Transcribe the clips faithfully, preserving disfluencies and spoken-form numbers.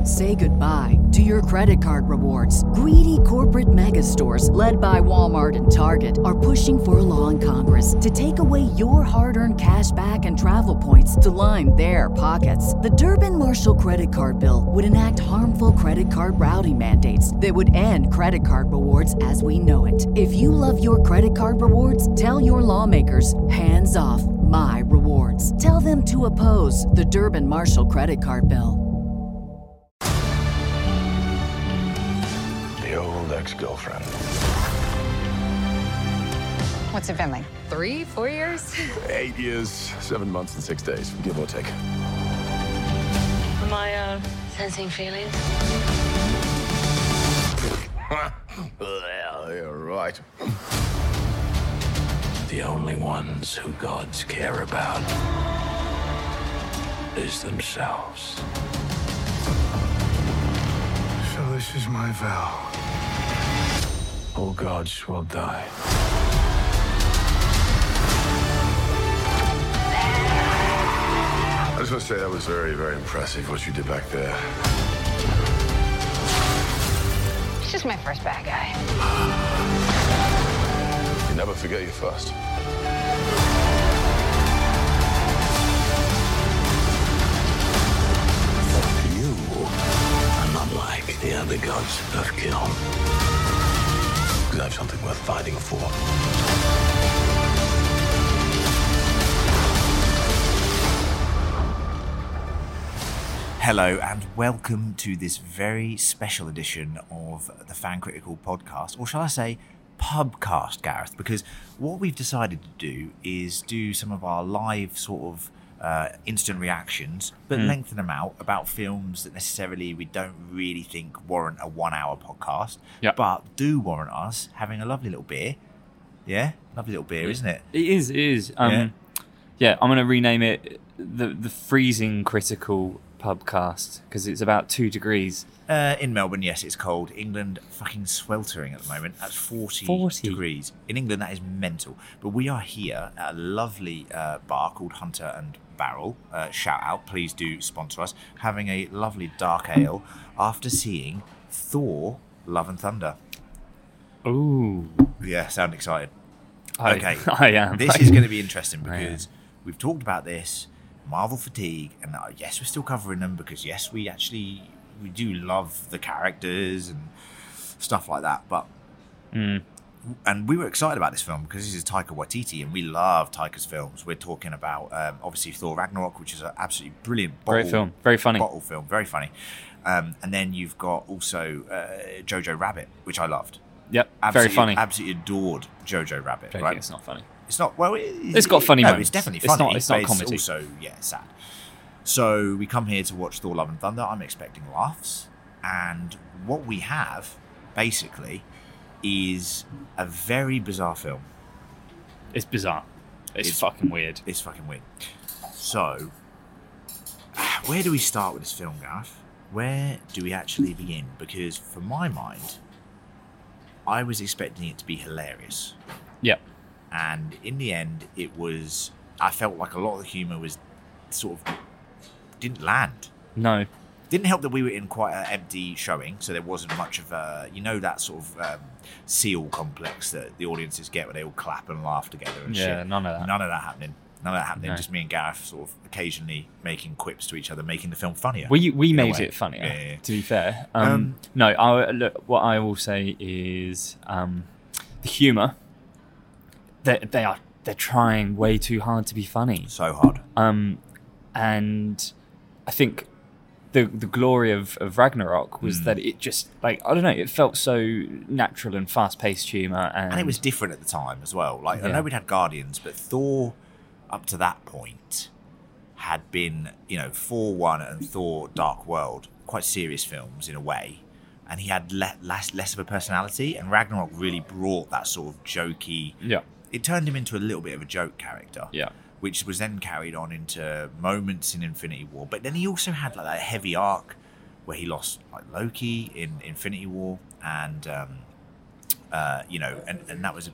Say goodbye to your credit card rewards. Greedy corporate mega stores, led by Walmart and Target, are pushing for a law in Congress to take away your hard-earned cash back and travel points to line their pockets. The Durbin-Marshall credit card bill would enact harmful credit card routing mandates that would end credit card rewards as we know it. If you love your credit card rewards, tell your lawmakers, hands off my rewards. Tell them to oppose the Durbin-Marshall credit card bill. The old ex-girlfriend. What's it been like? Three, four years? Eight years, seven months, and six days, give or take. Am I, uh, sensing feelings? Well, you're right. The only ones who gods care about is themselves. So this is my vow. All gods will die. I just want to say that was very, very impressive what you did back there. He's just my first bad guy. You never forget your first. You are not like the other gods of kill. Because I have something worth fighting for. Hello and welcome to this very special edition of the Fan Critical podcast, or shall I say pubcast, Gareth, because what we've decided to do is do some of our live sort of uh, instant reactions, but mm. lengthen them out about films that necessarily we don't really think warrant a one-hour podcast, yep. but do warrant us having a lovely little beer. Yeah? Lovely little beer, isn't it? It is, it is. Um, yeah. yeah, I'm going to rename it the, the Freezing Critical Pubcast because it's about two degrees. Uh, in Melbourne, yes, it's cold. England, fucking sweltering at the moment. That's forty, forty degrees. In England, that is mental. But we are here at a lovely uh, bar called Hunter and Barrel. Uh, shout out, please do sponsor us. Having a lovely dark ale after seeing Thor: Love and Thunder. Ooh. Yeah, sound excited. I, okay, I am. This is going to be interesting because we've talked about this, Marvel fatigue, and uh, yes, we're still covering them because yes, we actually we do love the characters and stuff like that. But mm. and we were excited about this film because this is Taika Waititi, and we love Taika's films. We're talking about um, obviously Thor: Ragnarok, which is an absolutely brilliant, bottle, great film, very funny bottle film, very funny. Um, and then you've got also uh, Jojo Rabbit, which I loved. Yep, absolutely, very funny. Absolutely adored Jojo Rabbit. Joking, right? It's not funny. It's not well. It, it's got funny no, moments. It's definitely it's funny. Not, it's not but comedy. It's also, yeah, sad. So we come here to watch Thor: Love and Thunder. I'm expecting laughs, and what we have basically is a very bizarre film. It's bizarre. It's, It's- fucking weird. It's fucking weird. So, where do we start with this film, Gareth? Where do we actually begin? Because for my mind, I was expecting it to be hilarious. Yep. And in the end, it was. I felt like a lot of the humour was sort of didn't land. No. Didn't help that we were in quite an empty showing, so there wasn't much of a, you know, that sort of um, seal complex that the audiences get where they all clap and laugh together and Yeah, shit. none of that. None of that happening. None of that happening. No. Just me and Gareth sort of occasionally making quips to each other, making the film funnier. We we in a made way. it funnier. Yeah, yeah, yeah. To be fair, um, Um, no. I, look, what I will say is um, the humour. They they are they're trying way too hard to be funny. So hard. Um, and I think the the glory of, of Ragnarok was Mm. that it just like I don't know, it felt so natural and fast paced humour, and, And it was different at the time as well. Like I Yeah. know we'd had Guardians, but Thor, up to that point, had been, you know, Thor one and Thor: Dark World, quite serious films in a way, and he had le- less less of a personality. And Ragnarok really brought that sort of jokey. yeah It turned him into a little bit of a joke character. yeah Which was then carried on into moments in Infinity War. But then he also had like that heavy arc where he lost like Loki in Infinity War, and um, uh, you know, and, and that was a big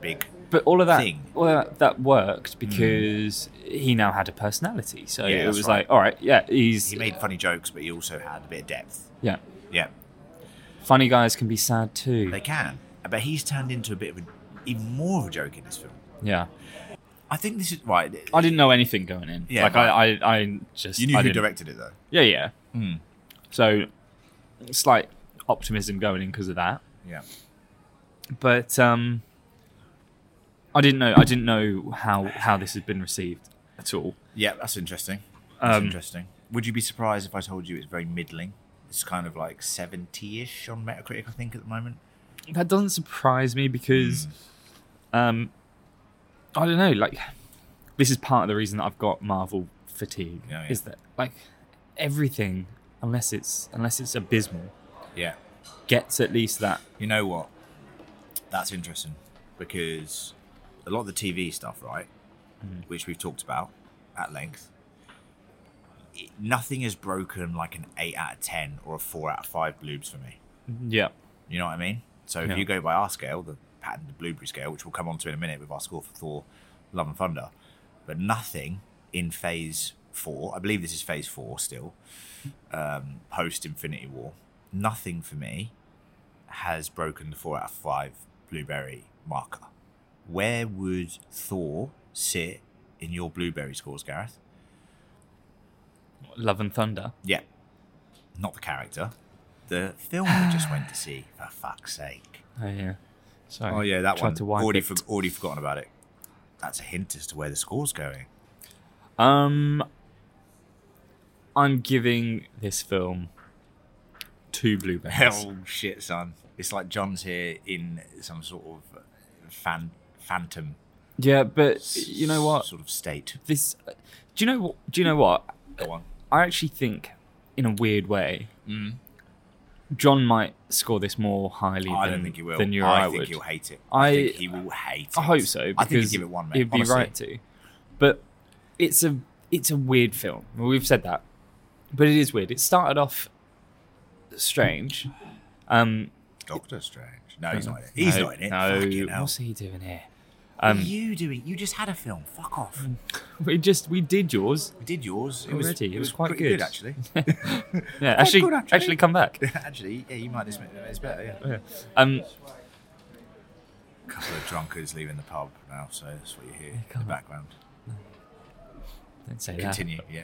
but all of that, thing. all of that, that worked because mm. he now had a personality. So yeah, it was right. like, all right, yeah, he's he made funny jokes, but he also had a bit of depth. Yeah, yeah. Funny guys can be sad too. They can, but he's turned into a bit of a, even more of a joke in this film. Yeah. I think this is right. I didn't know anything going in. Yeah, like right. I, I, I just you knew I who didn't. directed it though. Yeah, yeah. Mm. So slight optimism going in because of that. Yeah. But um, I didn't know. I didn't know how how this had been received at all. Yeah, that's interesting. That's Um, interesting. Would you be surprised if I told you it's very middling? It's kind of like seventy-ish on Metacritic, I think, at the moment. That doesn't surprise me because, mm. um, I don't know. Like, this is part of the reason that I've got Marvel fatigue. Yeah, yeah. Is that like everything, unless it's unless it's abysmal, Yeah. gets at least that. You know what? That's interesting because a lot of the T V stuff, right, mm. which we've talked about at length, it, nothing has broken like an eight out of ten or a four out of five bloobs for me. Yeah. You know what I mean? So if Yeah. you go by our scale, the patented Blueberry scale, which we'll come on to in a minute with our score for Thor, Love and Thunder, but nothing in Phase four, I believe this is Phase four still, um, post Infinity War, nothing for me has broken the four out of five Blueberry marker. Where would Thor sit in your Blueberry scores, Gareth? Love and Thunder. Yeah. Not the character. The film we just went to see, for fuck's sake. Oh yeah. Sorry. Oh yeah, that Tried one. to wipe Already, it. for, already forgotten about it. That's a hint as to where the score's going. Um, I'm giving this film two blueberries. Oh shit, son! It's like John's here in some sort of fan, phantom. Yeah, but you know what? Sort of state. This. Do you know what? Do you know what? Go on. I actually think, in a weird way, Mm. John might score this more highly I than, don't think he will. than you or I, I think would. he'll hate it. I- I think he will hate it. I hope so. I think he'd because give it one, mate. He'd be honestly. right to. But it's a it's a weird film. Well, we've said that, but it is weird. It started off strange. Um, Doctor Strange. No, he's not in it. He's no, not in it. No, Fucking hell. what's he doing here? What Um, are you doing? You just had a film. Fuck off. we just we did yours. We did yours. It was, Already? it It was, was quite pretty good. actually. Yeah, actually, good, actually, actually. come back. actually, yeah, you might admit it's better. Yeah. Yeah. Um, A couple of drunkards leaving the pub now, so that's what you hear in the can't. background. don't say Continue. Yeah.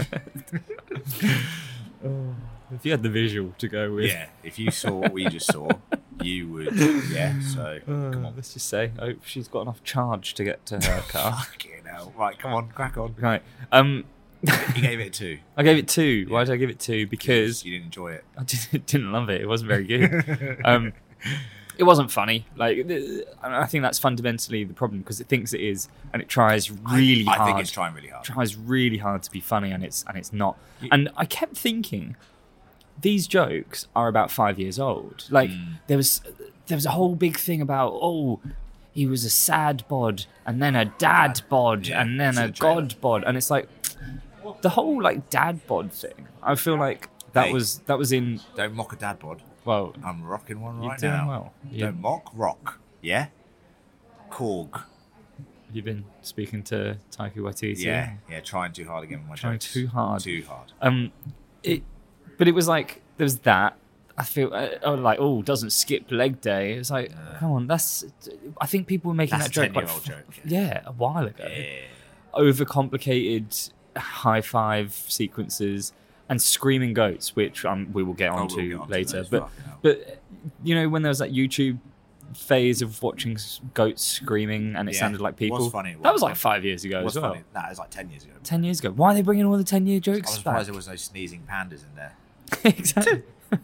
that. If you had the visual to go with, Yeah. If you saw what we just saw, you would. Yeah. So come on. let's just say, I hope she's got enough charge to get to her car. Fucking hell. Right. Come on. Crack on. Right. Um, You gave it a two. I gave it two. Why did I give it two? Because you didn't enjoy it. I didn't, didn't love it. It wasn't very good. um, it wasn't funny. Like the, I think that's fundamentally the problem because it thinks it is, and it tries really I, I hard. think it's trying really hard. tries really hard to be funny, and it's and it's not. You- And I kept thinking, these jokes are about five years old. Like Mm. there was there was a whole big thing about oh. He was a sad bod, and then a dad bod, Yeah, and then it's in a the trailer. god bod, and it's like the whole like dad bod thing. I feel like that Hey. was that was in Don't mock a dad bod. well, I'm rocking one You're right doing now. well. You- Don't mock, rock. Yeah. Korg. you've been speaking to Taika Waititi. Yeah. Yeah. Trying too hard again with my Trying jokes. too hard. Too hard. Um, it, but it was like there was that. I feel uh, oh, like oh, doesn't skip leg day. It's like come on, that's. I think people were making That's that a joke like ten-year-old joke. yeah, a while ago. Yeah. Overcomplicated high five sequences and screaming goats, which um, we will get Oh, we'll onto get onto later. those, But fucking hell. but you know when there was that YouTube phase of watching s- goats screaming and it Yeah, sounded like it people. was funny, it that was was like funny. five years ago It was as well. funny. That was like ten years ago. Ten years ago. Why are they bringing all the ten year I jokes was back? surprised there was no sneezing pandas in there. Exactly.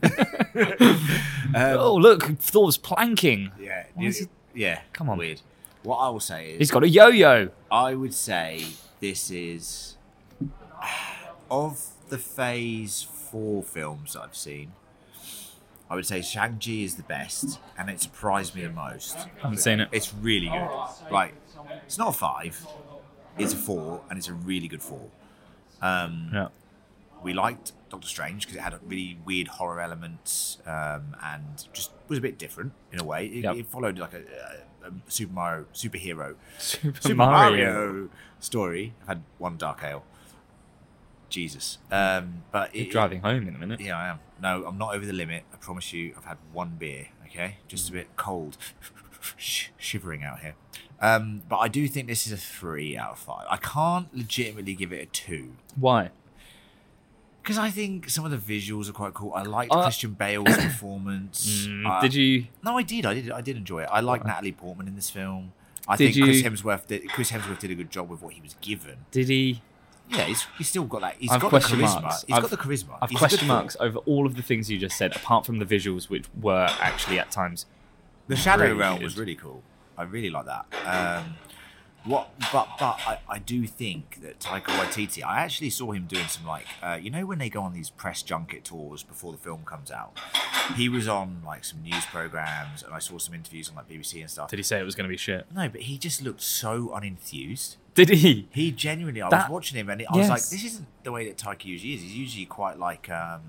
Um, oh look, Thor's planking. Yeah. Why you- is it- yeah. Come on. Weird. What I will say is, He's got a yo-yo. I would say this is of the Phase Four films that I've seen. I would say Shang-Chi is the best, and it surprised me the most. I haven't seen it. It's really good. Like, it's not a five, it's a four, and it's a really good four. Um, Yeah. we liked Doctor Strange because it had a really weird horror elements um, and just was a bit different in a way. It, Yep. it followed like a, uh, a Super Mario superhero Super, Super Mario. Mario story. I've had one dark ale. Jesus. Um, but You're it, driving home in a minute. Yeah, I am. No, I'm not over the limit. I promise you. I've had one beer. Okay, just a bit cold, Sh- shivering out here. Um, but I do think this is a three out of five. I can't legitimately give it a two Why? because I think some of the visuals are quite cool. I liked Uh, Christian Bale's performance. Mm, Uh, did you? No, I did. I did. I did enjoy it. I like Natalie Portman in this film. I Did think Chris you- Hemsworth did. Chris Hemsworth did a good job with what he was given. Did he? Yeah, he's, he's still got that. He's I've got the question charisma. marks. He's I've- got the charisma. I've He's a question good marks film. over all of the things you just said, apart from the visuals, which were actually at times. The Shadow really Realm good. was really cool. I really like that. Um, what? But but I, I do think that Taika Waititi. I actually saw him doing some like uh, you know when they go on these press junket tours before the film comes out. He was on like some news programs, and I saw some interviews on like B B C and stuff. Did he say it was going to be shit? No, but he just looked so unenthused. Did he? He genuinely, I That- was watching him and I was like, yes. this isn't the way that Taika usually is. He's usually quite like um,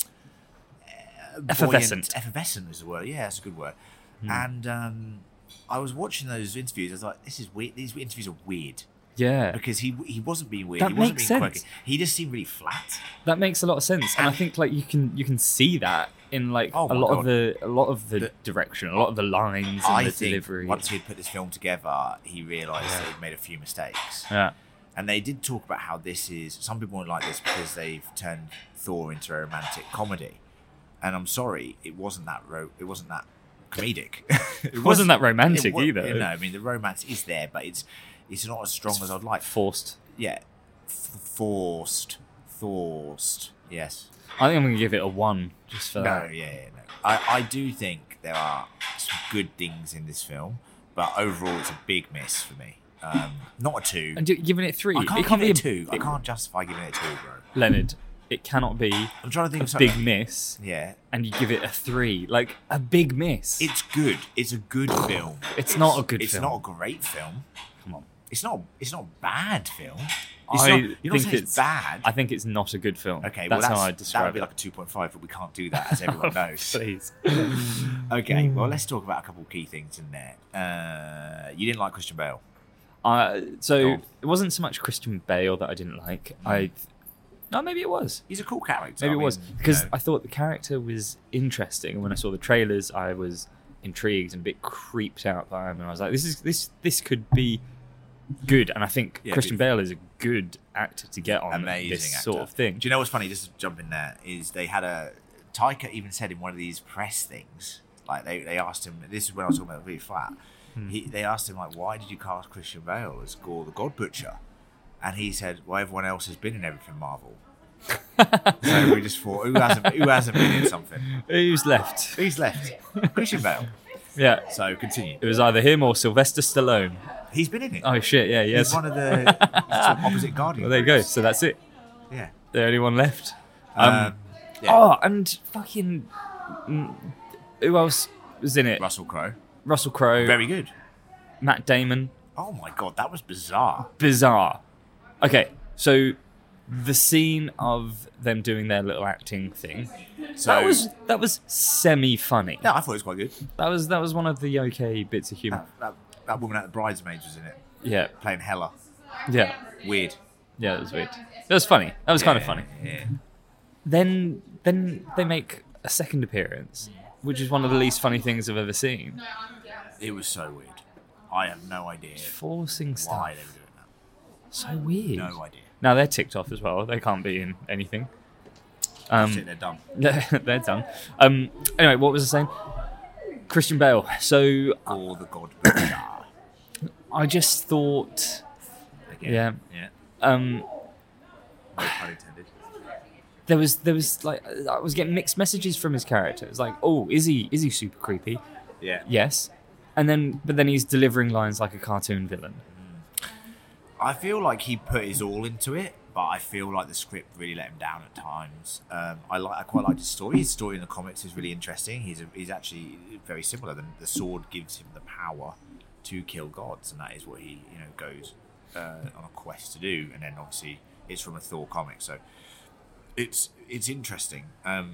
uh, Effervescent. buoyant. Effervescent is the word. Yeah, that's a good word. Hmm. And um, I was watching those interviews. I was like, this is weird. These interviews are weird Yeah. because he he wasn't being weird. That he wasn't makes being sense. quirky. He just seemed really flat. That makes a lot of sense, and I And- think like you can you can see that in like Oh a my lot God. of the a lot of the, The- direction, a lot of the lines and I the think delivery. once he'd put this film together, he realised that he'd made a few mistakes. Yeah. And they did talk about how this is. Some people won't like this because they've turned Thor into a romantic comedy, and I'm sorry, it wasn't that ro- It wasn't that comedic. it wasn't that romantic wa- either. No, I mean the romance is there, but it's it's not as strong as I'd like. Forced. Yeah, F- forced, forced. Yes. I think I'm gonna give it a one just for No, that. yeah, yeah, no. I, I do think there are some good things in this film, but overall it's a big miss for me. Um, not a two. And you're giving it three. I can't it can't give be it a two. I can't justify giving it a two, bro. Leonard. It cannot be I'm trying to think a of something. big miss, Yeah, and you give it a three. Like a big miss. it's good. It's a good film. It's not a good It's film. not a great film. Come on. It's not. It's not a bad film. It's I not, you're not think saying it's, it's bad. I think it's not a good film. okay, that's, well, that's how I that would describe be it. like a two point five, but we can't do that, as everyone knows. Please. Okay, well, let's talk about a couple of key things in there. Uh, you didn't like Christian Bale. Uh, so Go on. it wasn't so much Christian Bale that I didn't like. I no, maybe it was. He's a cool character. Maybe I it was mean, because you know. I thought the character was interesting. And when I saw the trailers, I was intrigued and a bit creeped out by him. And I was like, "This is this this could be good." And I think Yeah, Christian dude. Bale is a good actor to get on amazing this actor. sort of thing. Do you know what's funny? Just to jump in there is they had a Taika even said in one of these press things, like they, they asked him. This is when I was talking about really flat. Hmm. He, they asked him like, why did you cast Christian Bale as Gore the God Butcher? And he said, well, everyone else has been in everything Marvel. So we just thought, who hasn't who hasn't been in something? Who's left? Who's left? Christian Bale. Yeah, So continue. it was either him or Sylvester Stallone. He's been in it. Oh shit! Yeah, He's yes. one of the sort of opposite Guardians. Well, there you go. So that's it. Yeah. The only one left. Um, Um, yeah. Oh, and fucking mm, who else was in it? Russell Crowe. Russell Crowe, Very good. Matt Damon. Oh my god, that was bizarre. Bizarre. Okay, so the scene of them doing their little acting thing. So That was that was semi funny. no, I thought it was quite good. That was that was one of the okay bits of humor. That, that, that woman at the Bridesmaids was in it, Yeah, playing Hella. yeah, Weird. yeah. That was weird. That was funny. That was kind of Yeah, funny. Yeah. Then then they make a second appearance, which is one of the least funny things I've ever seen. It was so weird. I have no idea Forcing why stuff. they were doing that. So weird. No idea. Now they're ticked off as well. They can't be in anything. That's Um, it, they're done. they're done. Um, anyway, what was I saying? Christian Bale. So Or the God Butcher. I just thought, Again. yeah, Yeah. um, No pun intended. there was there was like I was getting mixed messages from his character. It's like, oh, is he is he super creepy? Yeah. Yes, and then but then he's delivering lines like a cartoon villain. I feel like he put his all into it, but I feel like the script really let him down at times. Um, I like, I quite like his story. His story in the comics is really interesting. He's a, he's actually very similar. The, the sword gives him the power to kill gods, and that is what he you know goes uh, on a quest to do. And then obviously it's from a Thor comic, so it's it's interesting. Um,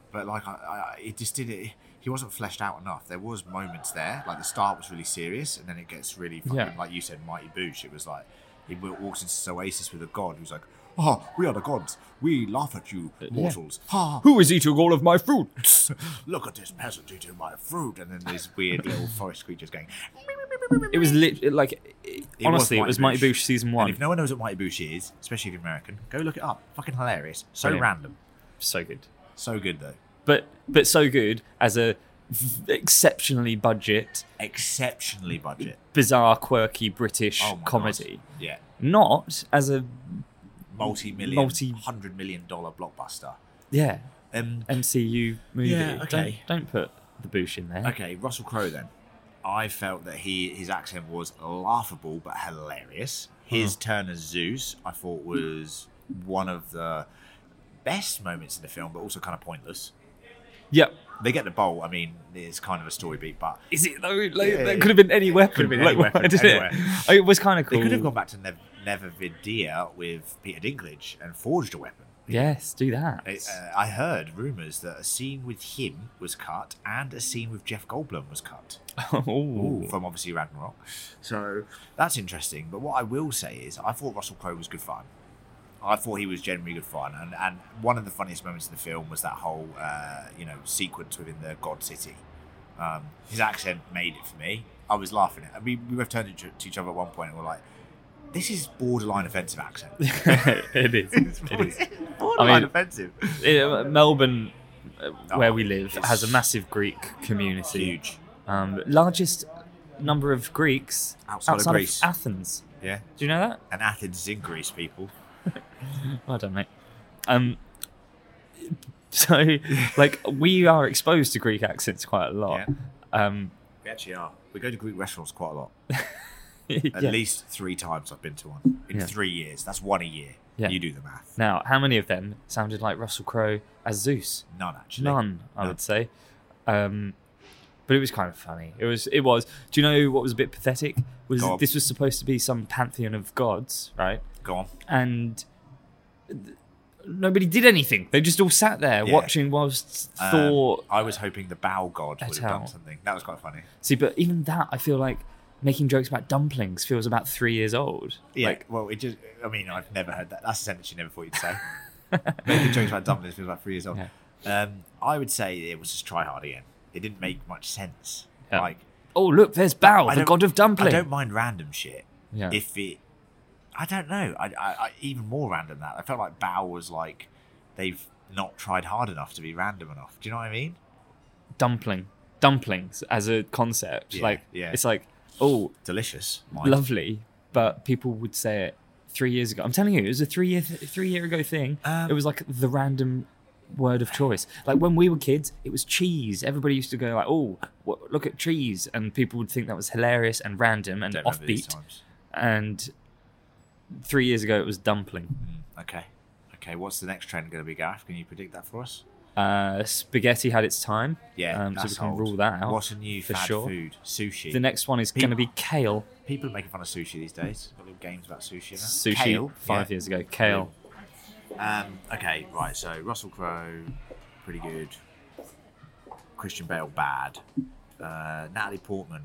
but like I, I, it just did it. He wasn't fleshed out enough. There was moments there, like the start was really serious, and then it gets really fucking, Yeah. like you said, Mighty Boosh. It was like he walks into this oasis with a god who's like, "Oh, we are the gods. We laugh at you, mortals. Ha! Who is eating all of my fruit? Look at this peasant eating my fruit." And then these weird little forest creatures going. It was lit like it, It honestly, it was Mighty Boosh season one. And if no one knows what Mighty Boosh is, especially if you're American, go look it up. Fucking hilarious. So Brilliant. random. So good, So good though. but but so good as a v- exceptionally budget, Exceptionally budget. bizarre, quirky British Oh my comedy. God. Yeah. Not as a Multi-million, Multi- hundred million dollar blockbuster. yeah Um, M C U movie. Yeah, okay. Don't don't put the Boosh in there. okay, Russell Crowe then. I felt that he his accent was laughable but hilarious. His turn as Zeus, I thought, was one of the best moments in the film, but also kind of pointless. Yep. They get the bowl. I mean, it's kind of a story beat, but Is it though? Like, Yeah, that yeah. could have been any weapon. Could have been like, any weapon, why did it? anywhere. It was kind of cool. they could have gone back to Nev- Nevervidia with Peter Dinklage and forged a weapon. Yes, do that. I, uh, I heard rumours that a scene with him was cut and a scene with Jeff Goldblum was cut. Ooh. From obviously Ragnarok. So that's interesting. But what I will say is I thought Russell Crowe was good fun. I thought he was genuinely good fun. And, and one of the funniest moments in the film was that whole uh, you know sequence within the God City. Um, his accent made it for me. I was laughing at it. We, we both turned to each other at one point and were like, this is borderline offensive accent. it is. It's It is. borderline I mean, offensive. Uh, Melbourne, uh, where Oh, we live, it's has a massive Greek community. Huge. Um, largest number of Greeks Outside of Greece. Athens. Yeah. Do you know that? And Athens is in Greece, people. Well done, mate. Um, so, like, we are exposed to Greek accents quite a lot. Um, We actually are. We go to Greek restaurants quite a lot. yeah. At least three times I've been to one. In Yeah. three years. That's one a year. Yeah. You do the math. Now, how many of them sounded like Russell Crowe as Zeus? None, actually. None, I No. would say. Um, but it was kind of funny. It was. It was. Do you know what was a bit pathetic? Was Go on. this was supposed to be some pantheon of gods, right? Go on. And th- nobody did anything. They just all sat there Yeah. watching whilst Um, Thor. I was hoping the Bow God would have Atel. done something. That was quite funny. See, but even that, I feel like making jokes about dumplings feels about three years old. Yeah. Like, well, it just. I mean, I've never heard that. That's a sentence you never thought you'd say. Making jokes about dumplings feels about three years old. Yeah. Um, I would say it was just try hard again. It didn't make much sense. Yeah. Like, oh look, there's Bao, I the don't- god of dumpling. I don't mind random shit. Yeah. If it, I don't know. I, I, I even more random than that. I felt like Bow was like, they've not tried hard enough to be random enough. Do you know what I mean? Dumpling, dumplings as a concept, Yeah, like yeah. it's like, oh, Delicious. Mike. lovely, but people would say it three years ago. I'm telling you, it was a three year th- three year ago thing. Um, it was like the random word of choice. Like when we were kids, it was cheese. Everybody used to go like, "Oh, what, look at cheese," and people would think that was hilarious and random and Don't remember these offbeat. times. And three years ago, it was dumpling. Mm, okay. Okay. What's the next trend going to be, Gareth? Can you predict that for us? Uh, spaghetti had its time. Yeah. um, so that's we can old. rule that out. What's a new for fad sure. food? Sushi. The next one is People- going to be kale. People are making fun of sushi these days. Got little games about sushi. Now. Sushi Kale, five yeah. years ago. Kale. Um, okay, right. So Russell Crowe, pretty good. Christian Bale, bad. Uh, Natalie Portman.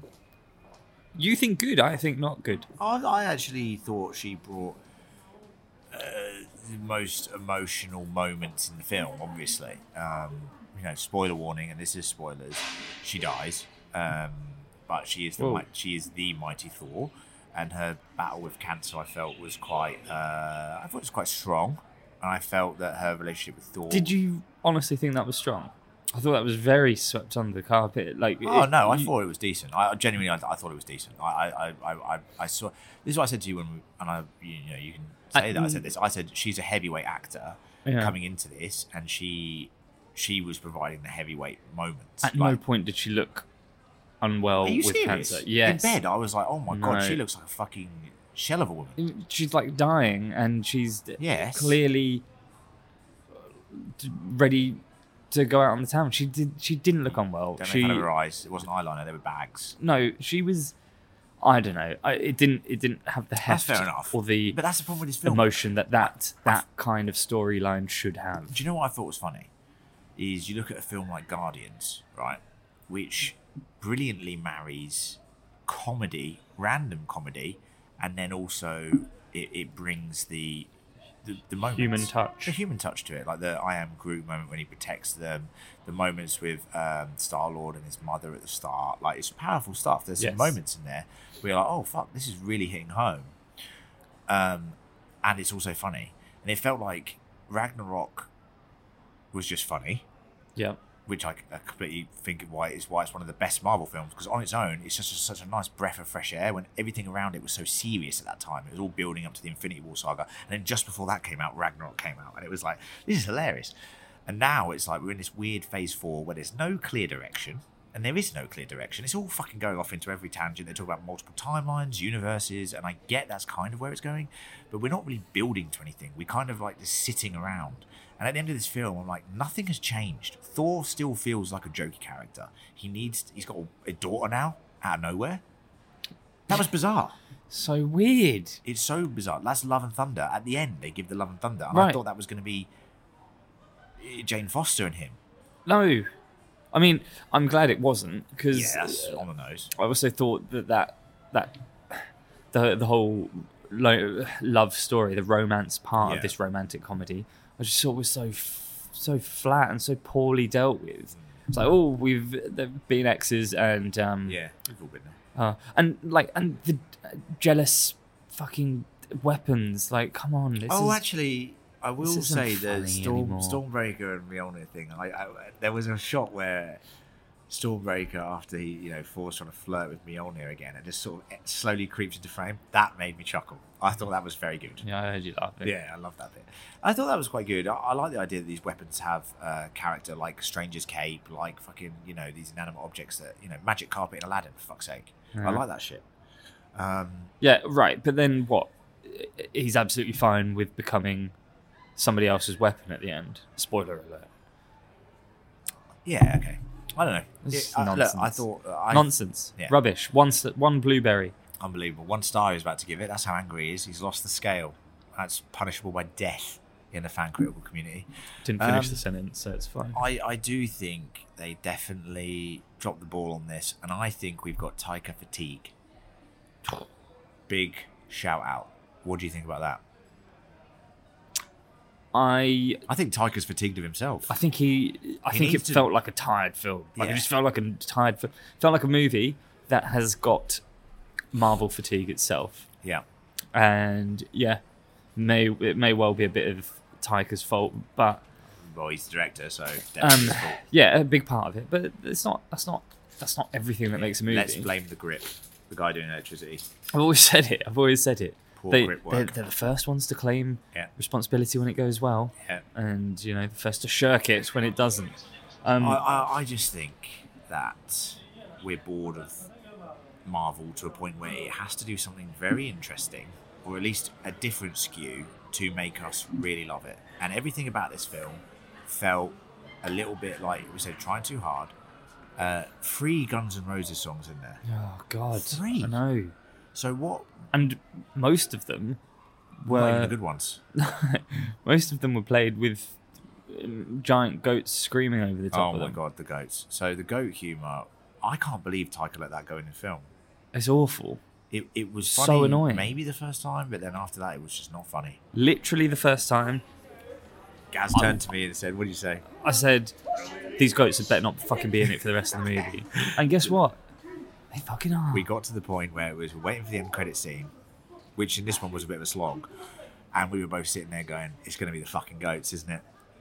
You think good? I think not good. I, I actually thought she brought uh, the most emotional moments in the film. Obviously, um, you know, spoiler warning, and this is spoilers. She dies, um, but she is the Whoa. mi- she is the mighty Thor, and her battle with cancer, I felt, was quite. Uh, I thought it was quite strong, and I felt that her relationship with Thor. Did you honestly think that was strong? I thought that was very swept under the carpet. Like, Oh it- no, I you- thought it was decent. I I genuinely, I, I thought it was decent. I, I, I, I, I saw. This is what I said to you when, we, and I, you know, you can say I- that I said this. I said she's a heavyweight actor Yeah. coming into this, and she, she was providing the heavyweight moments. At Like, no point did she look unwell are you with serious? cancer. Yes. In bed, I was like, oh my god, No. she looks like a fucking shell of a woman. She's like dying, and she's Yes. clearly ready to go out on the town. She did. She didn't look unwell. Don't She make fun of her eyes. It wasn't eyeliner; they were bags. no. She was. I don't know. I, it didn't. It didn't have the That's heft fair enough. or the But that's the problem with this film. emotion that that that kind of storyline should have. Do you know what I thought was funny? is you look at a film like Guardians, right, which brilliantly marries comedy, random comedy, and then also it, it brings the the, the moments, Human touch. the human touch to it, like the I am Groot moment when he protects them, the moments with um, Star Lord and his mother at the start. Like, it's powerful stuff. There's Yes. some moments in there where you're like, oh fuck, this is really hitting home, um, and it's also funny. And it felt like Ragnarok was just funny, Yeah. which I, I completely think why is why it's one of the best Marvel films, because on its own it's just a, such a nice breath of fresh air when everything around it was so serious at that time. It was all building up to the Infinity War saga, and then just before that came out, Ragnarok came out, and it was like, this is hilarious. And now it's like we're in this weird phase four where there's no clear direction, and there is no clear direction. It's all fucking going off into every tangent. They talk about multiple timelines, universes, and I get that's kind of where it's going, but we're not really building to anything. We're kind of like just sitting around. And at the end of this film, I'm like, nothing has changed. Thor still feels like a jokey character. He needs, he's got a daughter now, out of nowhere. That was bizarre. So weird. It's so bizarre. That's Love and Thunder. At the end, they give the Love and Thunder. And Right. I thought that was going to be Jane Foster and him. No. I mean, I'm glad it wasn't, because Yeah, that's on the nose. I also thought that that, that the, the whole lo- love story, the romance part Yeah. of this romantic comedy, I just thought was so f- so flat and so poorly dealt with. It's like, oh, we've they've been exes, and um, Yeah, we've all been there. uh, and like and the uh, jealous fucking weapons. Like, come on. This Oh, is, actually, I will this isn't say the funny Storm, anymore. Stormbreaker and Mjolnir thing. I, I, there was a shot where Stormbreaker, after he, you know, Thor's trying to flirt with Mjolnir again, and just sort of slowly creeps into frame. That made me chuckle. I thought that was very good. Yeah, I heard you laugh. Yeah, I love that bit. I thought that was quite good. I, I like the idea that these weapons have uh, character, like Stranger's Cape, like fucking, you know, these inanimate objects that, you know, magic carpet in Aladdin, for fuck's sake. I Yeah. like that shit. Um, Yeah, right. But then what? He's absolutely fine with becoming somebody else's weapon at the end. Spoiler alert. yeah, okay. I don't know. This is It- I- look, nonsense. I thought... uh, I, Nonsense. yeah. Rubbish. One, s- one blueberry. Unbelievable. One star he was about to give it. That's how angry he is. He's lost the scale. That's punishable by death in the fan critical community. Didn't finish Um, the sentence, so it's fine. I, I do think they definitely dropped the ball on this, and I think we've got Taika fatigue. Big shout out. What do you think about that? I I think Taika's fatigued of himself. I think he. I He think it needs to- felt like a tired film. Like Yeah. it just felt like a tired. fi- Felt like a movie that has got Marvel fatigue itself, Yeah. and yeah, may it may well be a bit of Taika's fault, but Well, he's the director, so um, definitely his fault. yeah, a big part of it. But it's not. That's not. That's not everything that makes a movie. Let's blame the grip. The guy doing electricity. I've always said it. I've always said it. Poor They, grip they're, work. they're the first ones to claim Yeah. responsibility when it goes well, Yeah. and you know the first to shirk it when it doesn't. Um, I, I, I just think that we're bored of Marvel to a point where it has to do something very interesting, or at least a different skew, to make us really love it. And everything about this film felt a little bit like we said, trying too hard. Uh, three Guns N' Roses songs in there. oh God, Three? I know. So what? And most of them Not even were the good ones. most of them were played with um, giant goats screaming over the top Oh of my them. god, the goats. So the goat humour, I can't believe Taika let that go in the film. It's awful. It it was So funny annoying. maybe the first time, but then after that it was just not funny. Literally the first time Gaz turned to me and said, "What did you say?" I said, "These goats had better not fucking be in it for the rest of the movie." And guess what? They fucking are. We got to the point where it was we're waiting for the end credit scene, which in this one was a bit of a slog, and we were both sitting there going, "It's going to be the fucking goats, isn't it?"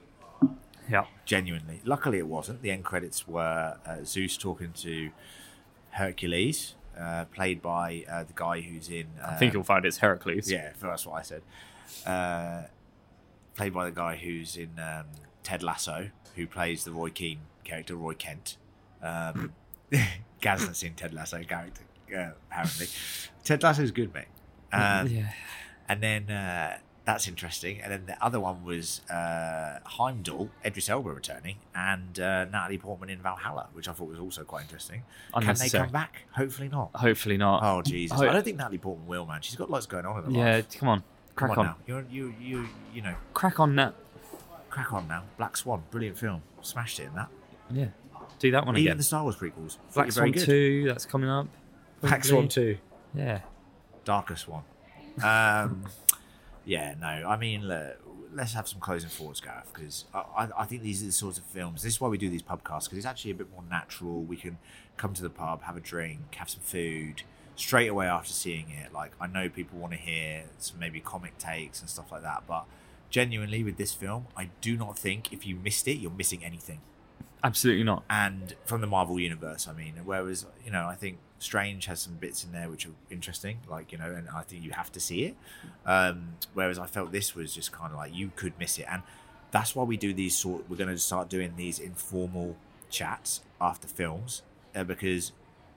Yeah. Genuinely. Luckily, it wasn't. The end credits were uh, Zeus talking to Hercules, uh, played by uh, the guy who's in. Uh, I think you'll find it's Heracles. Yeah, that's what I said. Uh, played by the guy who's in um, Ted Lasso, who plays the Roy Keane character, Roy Kent. Um, Gaz hasn't seen Ted Lasso character, uh, apparently. Ted Lasso's good, mate. Um, yeah. And then uh, that's interesting. And then the other one was uh, Heimdall, Idris Elba returning, and uh, Natalie Portman in Valhalla, which I thought was also quite interesting. Can they Unnecessary. come back? Hopefully not. Hopefully not. Oh, Jesus. Ho- I don't think Natalie Portman will, man. She's got lots going on in her yeah. life. Come on. Come Crack on, on. now. You're, you, you, you know, Crack on, Nat. crack on now. Black Swan, brilliant film. smashed it in that. Yeah. Do that one Even again. the Star Wars prequels. Black Very Swan good. two, that's coming up. Black probably. Swan two. Yeah. Darker Swan. Um, yeah, no, I mean, look, let's have some closing thoughts, Gareth, because I, I, I think these are the sorts of films. This is why we do these pubcasts, because it's actually a bit more natural. We can come to the pub, have a drink, have some food straight away after seeing it. Like, I know people want to hear some maybe comic takes and stuff like that, but genuinely with this film, I do not think if you missed it, you're missing anything. Absolutely not. And from the Marvel universe, I mean, whereas, you know, I think Strange has some bits in there which are interesting, like, you know, and I think you have to see it. Um, whereas I felt this was just kind of like you could miss it. And that's why we do these sort, we're going to start doing these informal chats after films, uh, because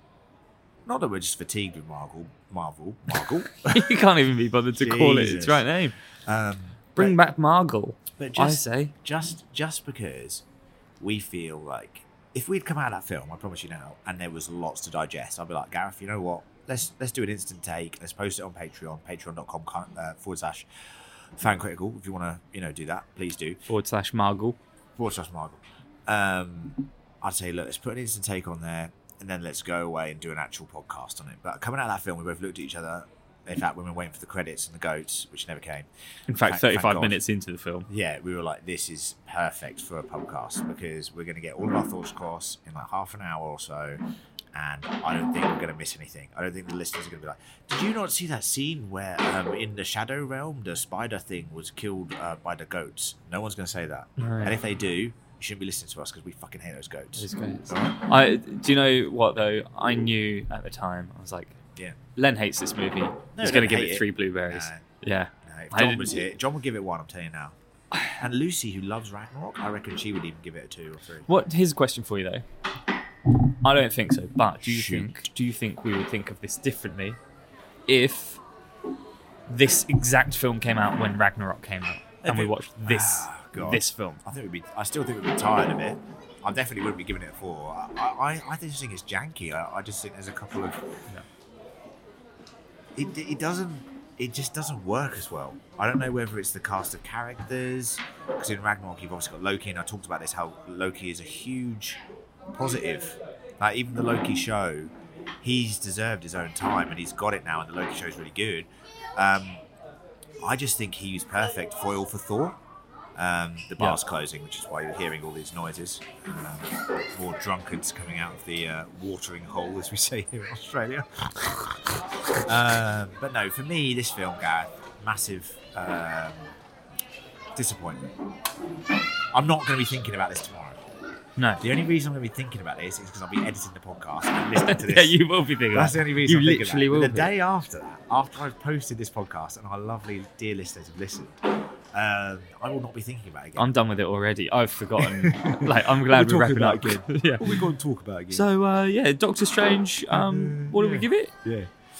not that we're just fatigued with Marvel, Marvel, Marvel. You can't even be bothered to call it its Jesus. right name. um, Bring but- back Margle, But just, I say. just just because we feel like if we'd come out of that film, I promise you now, and there was lots to digest, I'd be like, Gareth, you know what? Let's let's do an instant take. Let's post it on Patreon, patreon.com uh, forward slash fan critical. If you want to, you know, do that, please do. Forward slash Margle. Forward slash Marvel. Um, I'd say, look, let's put an instant take on there, and then let's go away and do an actual podcast on it. But coming out of that film, we both looked at each other. In fact, when we were waiting for the credits and the goats, which never came. In fact, Thank- thank thirty-five God. minutes into the film. Yeah, we were like, this is perfect for a podcast because we're going to get all of our thoughts across in like half an hour or so, and I don't think we're going to miss anything. I don't think the listeners are going to be like, did you not see that scene where um, in the Shadow Realm, the spider thing was killed uh, by the goats? No one's going to say that. Right. And if they do, you shouldn't be listening to us because we fucking hate those goats. Those goats. All right? I do you know what though? I knew at the time. I was like, Yeah. Len hates this movie. No, He's I going to don't give hate it it. three blueberries. No. Yeah. No, if I John didn't- was here, John would give it one, I'm telling you now. And Lucy, who loves Ragnarok, I reckon she would even give it a two or three. What? Here's a question for you though. I don't think so. But do you Shoot. think? Do you think we would think of this differently if this exact film came out when Ragnarok came out and we it- watched this Ah, God. this film? I think we'd be. I still think we'd be tired of it. I definitely wouldn't be giving it a four. I, I, I just think it's janky. I, I just think there's a couple of. It, it doesn't. It just doesn't work as well. I don't know whether it's the cast of characters, because in Ragnarok you've obviously got Loki, and I talked about this how Loki is a huge positive. Like even the Loki show, he's deserved his own time, and he's got it now, and the Loki show is really good. Um, I just think he's perfect foil for Thor. Um, the bar's Yeah. closing, which is why you're hearing all these noises. Um, more drunkards coming out of the uh, watering hole, as we say here in Australia. um, but no, for me, this film, Gareth, massive um, disappointment. I'm not going to be thinking about this tomorrow. No. The only reason I'm going to be thinking about this is because I'll be editing the podcast and listening to this. Yeah, you will be thinking. That's the that. only reason You I'm thinking literally about it. will. But the be. day after that, after I've posted this podcast and our lovely dear listeners have listened, um, I will not be thinking about it again. I'm done with it already. I've forgotten. Like, I'm glad We're we're talking wrapping about up. yeah. What are we going to talk about again? So uh, yeah, Doctor Strange. Um, what do we Yeah. give it? yeah.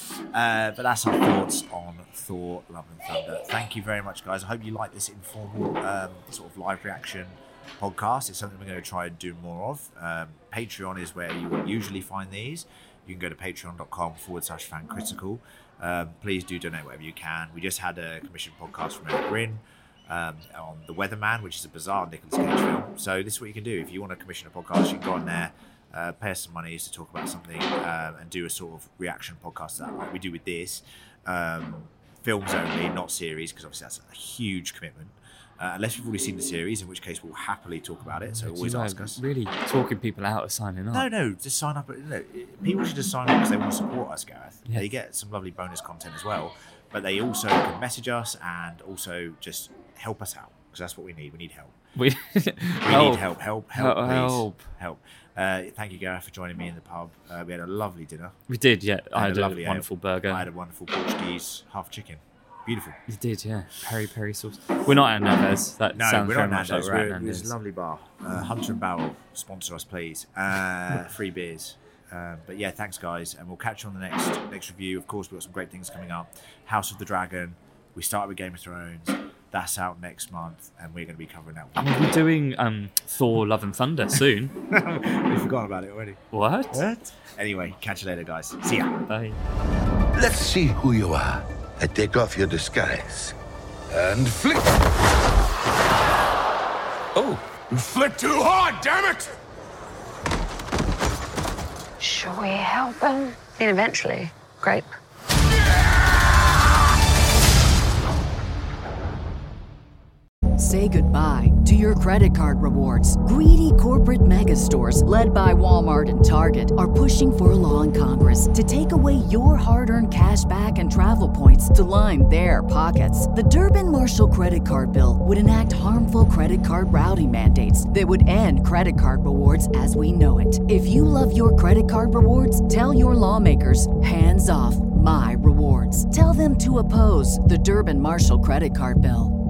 Uh, but that's our thoughts on Thor: Love and Thunder. Thank you very much, guys. I hope you like this informal um, sort of live reaction podcast. It's something we're going to try and do more of. Um, Patreon is where you will usually find these. You can go to patreon.com forward slash fan critical. Um, please do donate whatever you can. We just had a commissioned podcast from Eric Grin um, on The Weatherman, which is a bizarre Nicolas Cage film. So this is what you can do. If you want to commission a podcast, you can go on there, uh, pay us some money to talk about something um, and do a sort of reaction podcast to that, like we do with this. Um, films only, not series, because obviously that's a huge commitment. Uh, unless you've already seen the series, in which case we'll happily talk about it. So always You know, ask us. Really talking people out of signing up. No, no, just sign up. No, people should just sign up because they want to support us, Gareth. Yeah. They get some lovely bonus content as well, but they also can message us and also just help us out because that's what we need. We need help. We, We need help. Help. Help. Please. Help. Help. Uh, thank you, Gareth, for joining me in the pub. Uh, we had a lovely dinner. We did, yeah. I had a, lovely ale. wonderful burger. I had a wonderful Portuguese half chicken. Beautiful. You did, yeah. Peri peri sauce. We're not at Nando's. That No, sounds we're very not much like Nando's. we're at We're, Nando's. it's a lovely bar. Uh, Hunter and Barrel, sponsor us, please. Uh, free beers. Um, but yeah, thanks, guys. And we'll catch you on the next next review. Of course, we've got some great things coming up. House of the Dragon. We started with Game of Thrones. That's out next month. And we're going to be covering that I one. mean, we're doing um, Thor: Love and Thunder soon. We've forgotten about it already. What? What? Anyway, catch you later, guys. See ya. Bye. Let's see who you are. I take off your disguise. And flick. Oh, You flick too hard, damn it! Shall we help him? And eventually, grape. Say goodbye to your credit card rewards. Greedy corporate mega stores, led by Walmart and Target, are pushing for a law in Congress to take away your hard-earned cash back and travel points to line their pockets. The Durbin-Marshall credit card bill would enact harmful credit card routing mandates that would end credit card rewards as we know it. If you love your credit card rewards, tell your lawmakers, hands off my rewards. Tell them to oppose the Durbin-Marshall credit card bill.